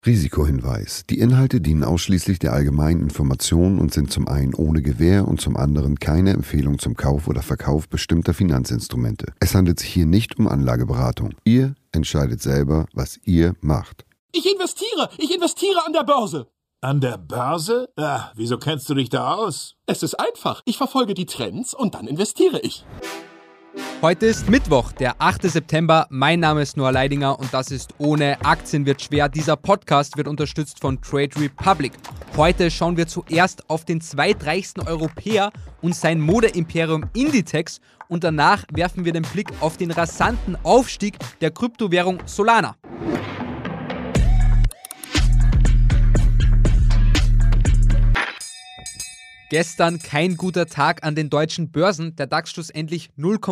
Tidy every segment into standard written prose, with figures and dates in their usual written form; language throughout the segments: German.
Risikohinweis. Die Inhalte dienen ausschließlich der allgemeinen Information und sind zum einen ohne Gewähr und zum anderen keine Empfehlung zum Kauf oder Verkauf bestimmter Finanzinstrumente. Es handelt sich hier nicht um Anlageberatung. Ihr entscheidet selber, was ihr macht. Ich investiere an der Börse. An der Börse? Ach, wieso kennst du dich da aus? Es ist einfach. Ich verfolge die Trends und dann investiere ich. Heute ist Mittwoch, der 8. September. Mein Name ist Noah Leidinger und das ist Ohne Aktien wird schwer. Dieser Podcast wird unterstützt von Trade Republic. Heute schauen wir zuerst auf den zweitreichsten Europäer und sein Modeimperium Inditex und danach werfen wir den Blick auf den rasanten Aufstieg der Kryptowährung Solana. Gestern kein guter Tag an den deutschen Börsen, der DAX schlussendlich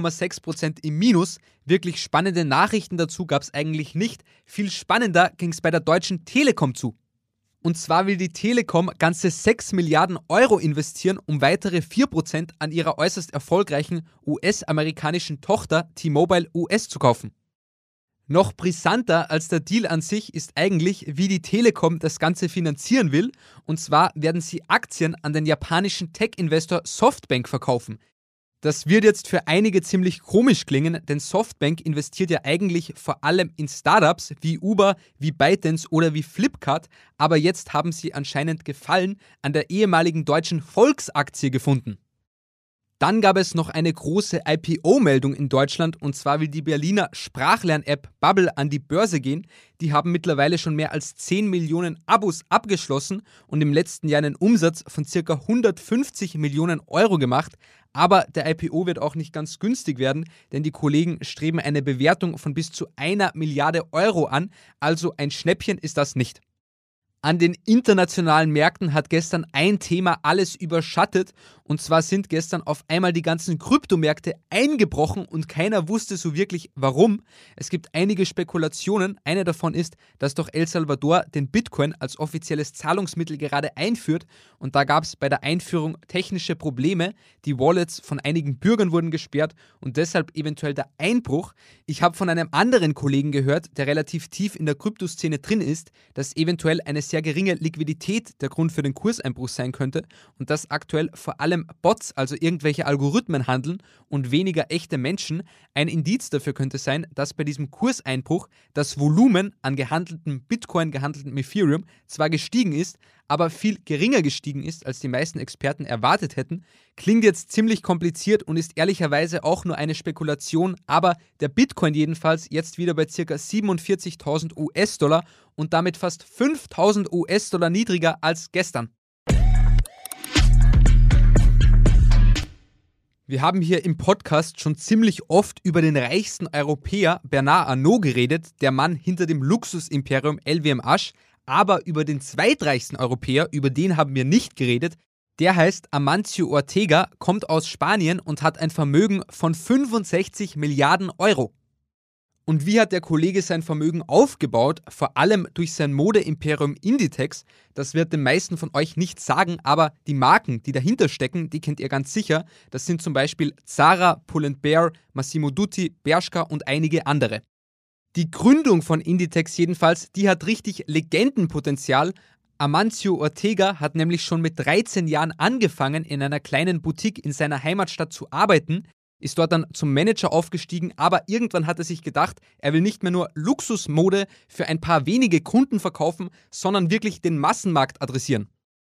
0,6% im Minus. Wirklich spannende Nachrichten dazu gab es eigentlich nicht. Viel spannender ging es bei der Deutschen Telekom zu. Und zwar will die Telekom ganze 6 Milliarden Euro investieren, um weitere 4% an ihrer äußerst erfolgreichen US-amerikanischen Tochter T-Mobile US zu kaufen. Noch brisanter als der Deal an sich ist eigentlich, wie die Telekom das Ganze finanzieren will. Und zwar werden sie Aktien an den japanischen Tech-Investor Softbank verkaufen. Das wird jetzt für einige ziemlich komisch klingen, denn Softbank investiert ja eigentlich vor allem in Startups wie Uber, wie ByteDance oder wie Flipkart. Aber jetzt haben sie anscheinend Gefallen an der ehemaligen deutschen Volksaktie gefunden. Dann gab es noch eine große IPO-Meldung in Deutschland und zwar will die Berliner Sprachlern-App Babbel an die Börse gehen. Die haben mittlerweile schon mehr als 10 Millionen Abos abgeschlossen und im letzten Jahr einen Umsatz von ca. 150 Millionen Euro gemacht. Aber der IPO wird auch nicht ganz günstig werden, denn die Kollegen streben eine Bewertung von bis zu 1 Milliarde Euro an, also ein Schnäppchen ist das nicht. An den internationalen Märkten hat gestern ein Thema alles überschattet und zwar sind gestern auf einmal die ganzen Kryptomärkte eingebrochen und keiner wusste so wirklich warum. Es gibt einige Spekulationen, eine davon ist, dass doch El Salvador den Bitcoin als offizielles Zahlungsmittel gerade einführt und da gab es bei der Einführung technische Probleme, die Wallets von einigen Bürgern wurden gesperrt und deshalb eventuell der Einbruch. Ich habe von einem anderen Kollegen gehört, der relativ tief in der Kryptoszene drin ist, dass eventuell eine sehr geringe Liquidität der Grund für den Kurseinbruch sein könnte und dass aktuell vor allem Bots, also irgendwelche Algorithmen handeln und weniger echte Menschen. Ein Indiz dafür könnte sein, dass bei diesem Kurseinbruch das Volumen an gehandeltem Bitcoin, gehandeltem Ethereum zwar gestiegen ist, aber viel geringer gestiegen ist, als die meisten Experten erwartet hätten. Klingt jetzt ziemlich kompliziert und ist ehrlicherweise auch nur eine Spekulation, aber der Bitcoin jedenfalls jetzt wieder bei ca. 47.000 US-Dollar und damit fast 5.000 US-Dollar niedriger als gestern. Wir haben hier im Podcast schon ziemlich oft über den reichsten Europäer Bernard Arnault geredet, der Mann hinter dem Luxusimperium LVMH, aber über den zweitreichsten Europäer, über den haben wir nicht geredet. Der heißt Amancio Ortega, kommt aus Spanien und hat ein Vermögen von 65 Milliarden Euro. Und wie hat der Kollege sein Vermögen aufgebaut? Vor allem durch sein Modeimperium Inditex. Das wird den meisten von euch nicht sagen, aber die Marken, die dahinter stecken, die kennt ihr ganz sicher. Das sind zum Beispiel Zara, Pull&Bear, Massimo Dutti, Bershka und einige andere. Die Gründung von Inditex jedenfalls, die hat richtig Legendenpotenzial. Amancio Ortega hat nämlich schon mit 13 Jahren angefangen, in einer kleinen Boutique in seiner Heimatstadt zu arbeiten, ist dort dann zum Manager aufgestiegen, aber irgendwann hat er sich gedacht, er will nicht mehr nur Luxusmode für ein paar wenige Kunden verkaufen, sondern wirklich den Massenmarkt adressieren.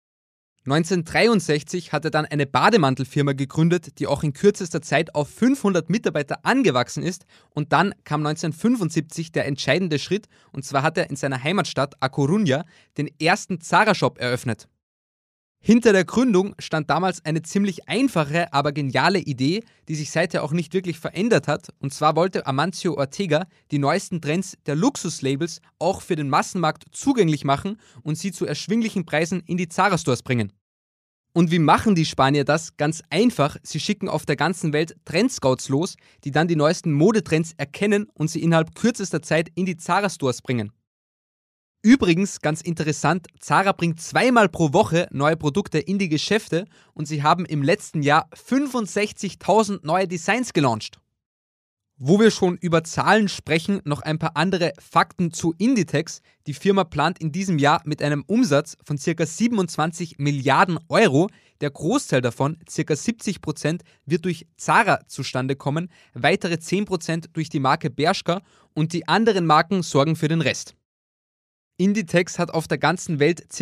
1963 hat er dann eine Bademantelfirma gegründet, die auch in kürzester Zeit auf 500 Mitarbeiter angewachsen ist und dann kam 1975 der entscheidende Schritt und zwar hat er in seiner Heimatstadt A Coruña den ersten Zara-Shop eröffnet. Hinter der Gründung stand damals eine ziemlich einfache, aber geniale Idee, die sich seither auch nicht wirklich verändert hat. Und zwar wollte Amancio Ortega die neuesten Trends der Luxuslabels auch für den Massenmarkt zugänglich machen und sie zu erschwinglichen Preisen in die Zara-Stores bringen. Und wie machen die Spanier das? Ganz einfach, sie schicken auf der ganzen Welt Trendscouts los, die dann die neuesten Modetrends erkennen und sie innerhalb kürzester Zeit in die Zara-Stores bringen. Übrigens, ganz interessant, Zara bringt 2-mal pro Woche neue Produkte in die Geschäfte und sie haben im letzten Jahr 65.000 neue Designs gelauncht. Wo wir schon über Zahlen sprechen, noch ein paar andere Fakten zu Inditex. Die Firma plant in diesem Jahr mit einem Umsatz von ca. 27 Milliarden Euro. Der Großteil davon, ca. 70%, wird durch Zara zustande kommen, weitere 10% durch die Marke Bershka und die anderen Marken sorgen für den Rest. Inditex hat auf der ganzen Welt ca.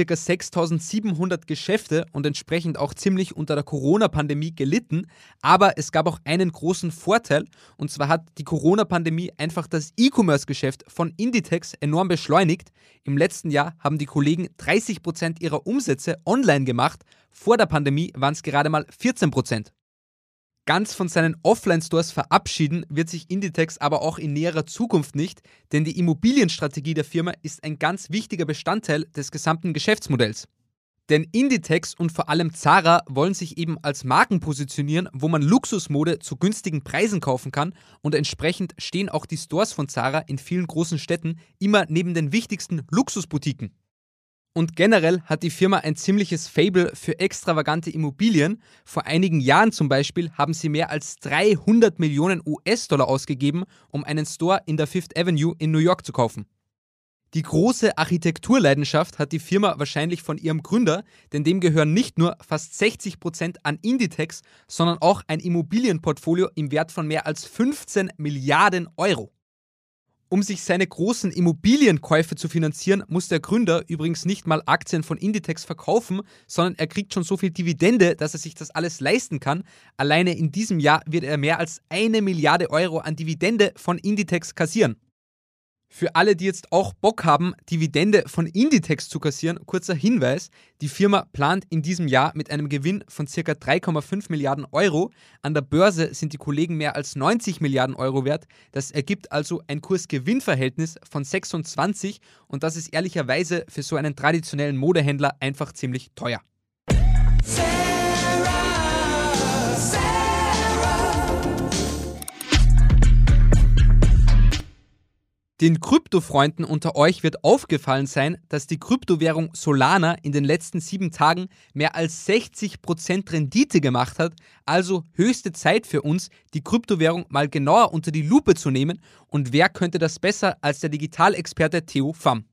6.700 Geschäfte und entsprechend auch ziemlich unter der Corona-Pandemie gelitten. Aber es gab auch einen großen Vorteil, und zwar hat die Corona-Pandemie einfach das E-Commerce-Geschäft von Inditex enorm beschleunigt. Im letzten Jahr haben die Kollegen 30% ihrer Umsätze online gemacht. Vor der Pandemie waren es gerade mal 14%. Ganz von seinen Offline-Stores verabschieden wird sich Inditex aber auch in näherer Zukunft nicht, denn die Immobilienstrategie der Firma ist ein ganz wichtiger Bestandteil des gesamten Geschäftsmodells. Denn Inditex und vor allem Zara wollen sich eben als Marken positionieren, wo man Luxusmode zu günstigen Preisen kaufen kann, und entsprechend stehen auch die Stores von Zara in vielen großen Städten immer neben den wichtigsten Luxusboutiquen. Und generell hat die Firma ein ziemliches Faible für extravagante Immobilien. Vor einigen Jahren zum Beispiel haben sie mehr als 300 Millionen US-Dollar ausgegeben, um einen Store in der Fifth Avenue in New York zu kaufen. Die große Architekturleidenschaft hat die Firma wahrscheinlich von ihrem Gründer, denn dem gehören nicht nur fast 60% an Inditex, sondern auch ein Immobilienportfolio im Wert von mehr als 15 Milliarden Euro. Um sich seine großen Immobilienkäufe zu finanzieren, muss der Gründer übrigens nicht mal Aktien von Inditex verkaufen, sondern er kriegt schon so viel Dividende, dass er sich das alles leisten kann. Alleine in diesem Jahr wird er mehr als 1 Milliarde Euro an Dividende von Inditex kassieren. Für alle, die jetzt auch Bock haben, Dividende von Inditex zu kassieren, kurzer Hinweis: Die Firma plant in diesem Jahr mit einem Gewinn von ca. 3,5 Milliarden Euro. An der Börse sind die Kollegen mehr als 90 Milliarden Euro wert. Das ergibt also ein Kurs-Gewinn-Verhältnis von 26 und das ist ehrlicherweise für so einen traditionellen Modehändler einfach ziemlich teuer. Den Kryptofreunden unter euch wird aufgefallen sein, dass die Kryptowährung Solana in den letzten 7 Tagen mehr als 60% Rendite gemacht hat. Also höchste Zeit für uns, die Kryptowährung mal genauer unter die Lupe zu nehmen. Und wer könnte das besser als der Digitalexperte Theo Pham?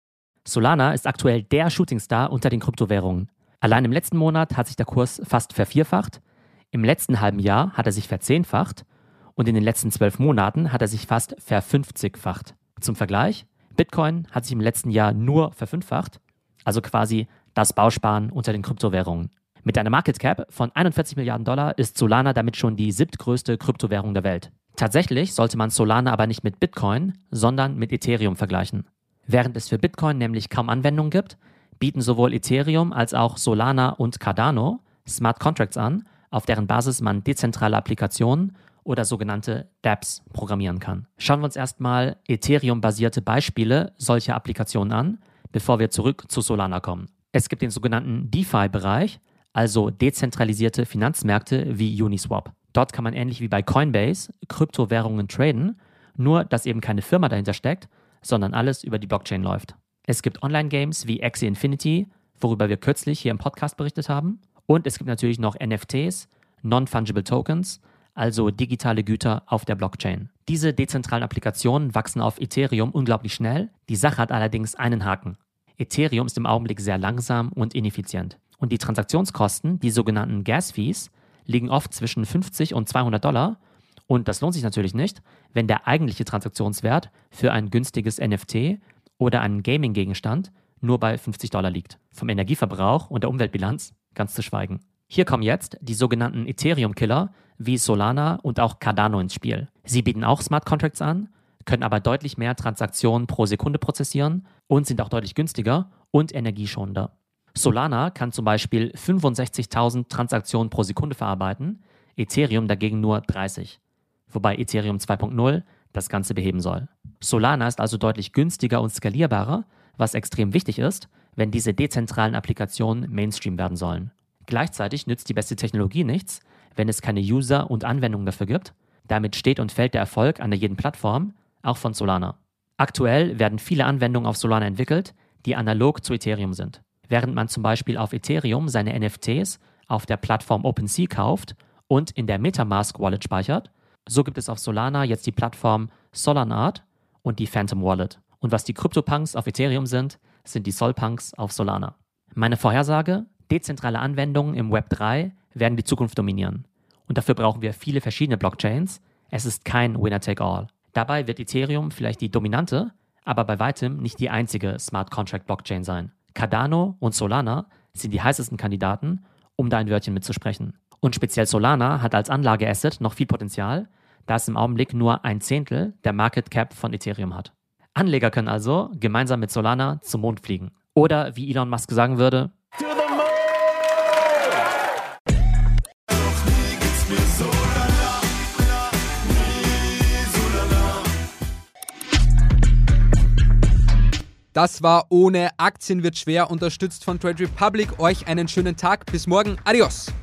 Solana ist aktuell der Shootingstar unter den Kryptowährungen. Allein im letzten Monat hat sich der Kurs fast vervierfacht. Im letzten halben Jahr hat er sich verzehnfacht. Und in den letzten 12 Monaten hat er sich fast verfünfzigfacht. Zum Vergleich, Bitcoin hat sich im letzten Jahr nur verfünffacht, also quasi das Bausparen unter den Kryptowährungen. Mit einer Market Cap von 41 Milliarden Dollar ist Solana damit schon die 7. Kryptowährung der Welt. Tatsächlich sollte man Solana aber nicht mit Bitcoin, sondern mit Ethereum vergleichen. Während es für Bitcoin nämlich kaum Anwendungen gibt, bieten sowohl Ethereum als auch Solana und Cardano Smart Contracts an, auf deren Basis man dezentrale Applikationen oder sogenannte dApps programmieren kann. Schauen wir uns erstmal Ethereum-basierte Beispiele solcher Applikationen an, bevor wir zurück zu Solana kommen. Es gibt den sogenannten DeFi-Bereich, also dezentralisierte Finanzmärkte wie Uniswap. Dort kann man ähnlich wie bei Coinbase Kryptowährungen traden, nur dass eben keine Firma dahinter steckt, sondern alles über die Blockchain läuft. Es gibt Online-Games wie Axie Infinity, worüber wir kürzlich hier im Podcast berichtet haben. Und es gibt natürlich noch NFTs, Non-Fungible Tokens, also digitale Güter auf der Blockchain. Diese dezentralen Applikationen wachsen auf Ethereum unglaublich schnell. Die Sache hat allerdings einen Haken. Ethereum ist im Augenblick sehr langsam und ineffizient. Und die Transaktionskosten, die sogenannten Gas-Fees, liegen oft zwischen 50 und 200 Dollar. Und das lohnt sich natürlich nicht, wenn der eigentliche Transaktionswert für ein günstiges NFT oder einen Gaming-Gegenstand nur bei 50 Dollar liegt. Vom Energieverbrauch und der Umweltbilanz ganz zu schweigen. Hier kommen jetzt die sogenannten Ethereum-Killer wie Solana und auch Cardano ins Spiel. Sie bieten auch Smart Contracts an, können aber deutlich mehr Transaktionen pro Sekunde prozessieren und sind auch deutlich günstiger und energieschonender. Solana kann zum Beispiel 65.000 Transaktionen pro Sekunde verarbeiten, Ethereum dagegen nur 30, wobei Ethereum 2.0 das Ganze beheben soll. Solana ist also deutlich günstiger und skalierbarer, was extrem wichtig ist, wenn diese dezentralen Applikationen Mainstream werden sollen. Gleichzeitig nützt die beste Technologie nichts, wenn es keine User und Anwendungen dafür gibt. Damit steht und fällt der Erfolg an jeden Plattform, auch von Solana. Aktuell werden viele Anwendungen auf Solana entwickelt, die analog zu Ethereum sind. Während man zum Beispiel auf Ethereum seine NFTs auf der Plattform OpenSea kauft und in der MetaMask Wallet speichert, So gibt es auf Solana jetzt die Plattform Solanart und die Phantom Wallet. Und was die CryptoPunks auf Ethereum sind die Solpunks auf Solana. Meine Vorhersage: dezentrale Anwendungen im Web 3 werden die Zukunft dominieren. Und dafür brauchen wir viele verschiedene Blockchains. Es ist kein Winner-Take-All. Dabei wird Ethereum vielleicht die dominante, aber bei weitem nicht die einzige Smart Contract Blockchain sein. Cardano und Solana sind die heißesten Kandidaten, um da ein Wörtchen mitzusprechen. Und speziell Solana hat als Anlageasset noch viel Potenzial, da es im Augenblick nur 1/10 der Market Cap von Ethereum hat. Anleger können also gemeinsam mit Solana zum Mond fliegen. Oder wie Elon Musk sagen würde, Das war Ohne Aktien wird schwer, unterstützt von Trade Republic. Euch einen schönen Tag. Bis morgen. Adios.